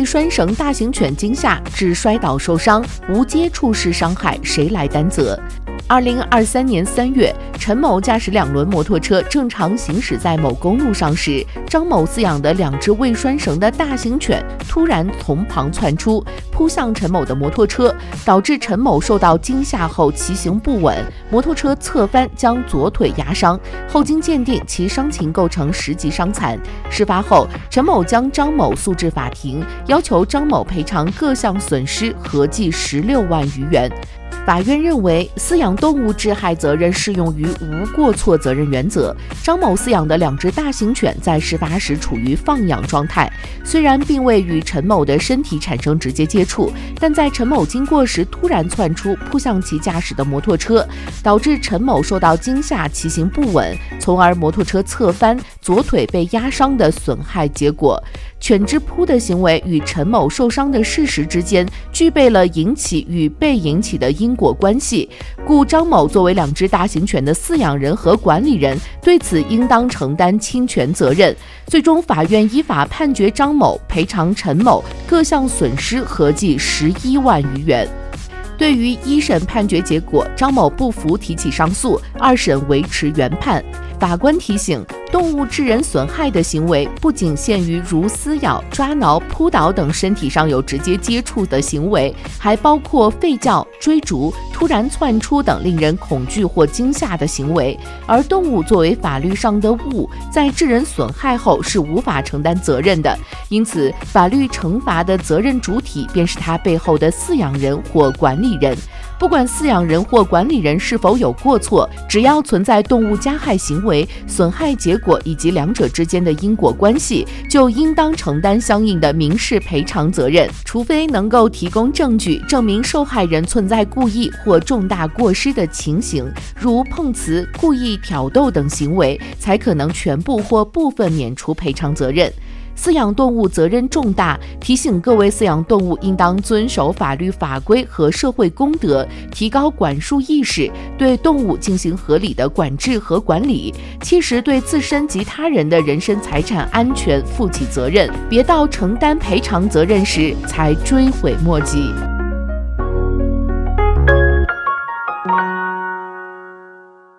未拴绳大型犬惊吓致摔倒受伤，无接触式伤害谁来担责？2023年3月，陈某驾驶2轮摩托车正常行驶在某公路上时，张某饲养的2只未拴绳的大型犬突然从旁窜出，扑向陈某的摩托车，导致陈某受到惊吓后骑行不稳，摩托车侧翻将左腿压伤。后经鉴定，其伤情构成10级伤残。事发后，陈某将张某诉至法庭，要求张某赔偿各项损失合计16万余元。法院认为，饲养动物致害责任适用于无过错责任原则。张某饲养的2只大型犬在事发时处于放养状态，虽然并未与陈某的身体产生直接接触，但在陈某经过时突然窜出，扑向其驾驶的摩托车，导致陈某受到惊吓，骑行不稳，从而摩托车侧翻，左腿被压伤的损害结果。犬之扑的行为与陈某受伤的事实之间具备了引起与被引起的因果关系，故张某作为2只大型犬的饲养人和管理人，对此应当承担侵权责任。最终，法院依法判决张某赔偿陈某各项损失合计11万余元。对于1审判决结果，张某不服提起上诉，2审维持原判。法官提醒，动物致人损害的行为不仅限于如撕咬、抓挠、扑倒等身体上有直接接触的行为，还包括吠叫、追逐、突然窜出等令人恐惧或惊吓的行为。而动物作为法律上的物，在致人损害后是无法承担责任的，因此法律惩罚的责任主体便是它背后的饲养人或管理人。不管饲养人或管理人是否有过错，只要存在动物加害行为、损害结果以及2者之间的因果关系，就应当承担相应的民事赔偿责任，除非能够提供证据证明受害人存在故意或重大过失的情形，如碰瓷、故意挑逗等行为，才可能全部或部分免除赔偿责任。饲养动物责任重大，提醒各位饲养动物应当遵守法律法规和社会公德，提高管束意识，对动物进行合理的管制和管理，切实对自身及他人的人身财产安全负起责任，别到承担赔偿责任时才追悔莫及。